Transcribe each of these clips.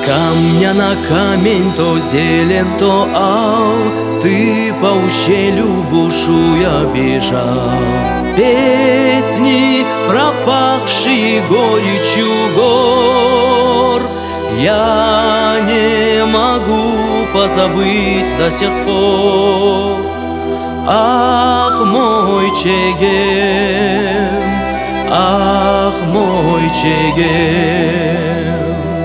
камня на камень, то зелен, то ал, ты по ущелью бушуя бежал. Песни, пропахшие горечью гор, я не могу позабыть до сих пор. Ах, мой Чегем, ах, мой Чегем.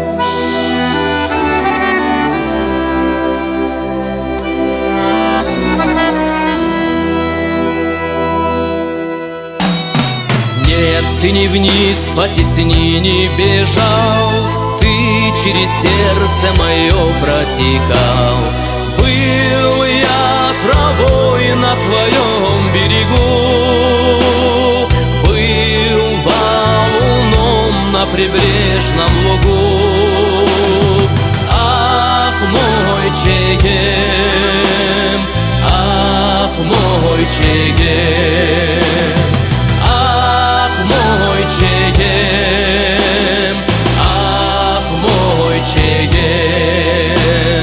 Нет, ты не вниз по теснине бежал, ты через сердце мое протекал. Был я травой на твоем берегу, был валуном на прибрежном лугу. Ах, мой Чегем, ах, мой Чегем. Мой Чегем, ах, мой Чегем.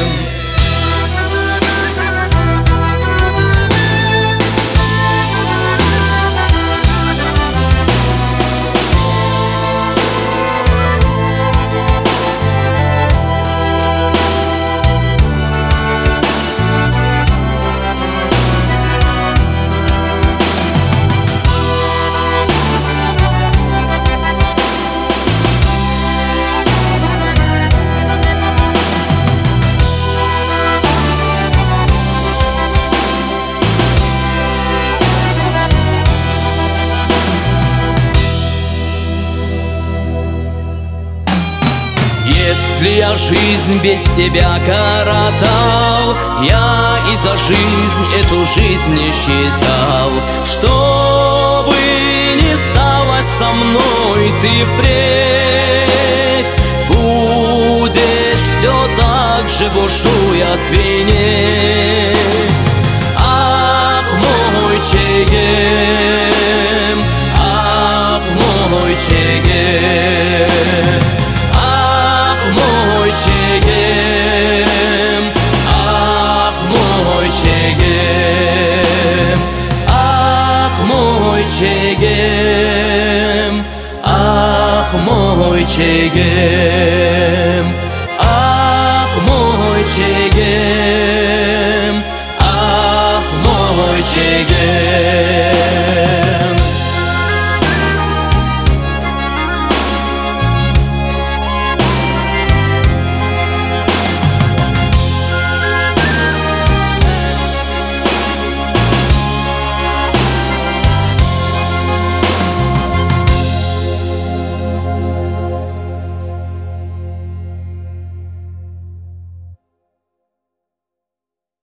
Если я жизнь без тебя коротал, я и за жизнь эту жизнь не считал. Что бы ни стало со мной, ты впредь будешь все так же бушуя звенеть. Ах, мой Чегем, ах, мой Чегем. Мой Чегем, ах, мой Чегем, ах, мой Чегем, ах, мой Чегем, ах, мой Чегем, ах, мой Чегем.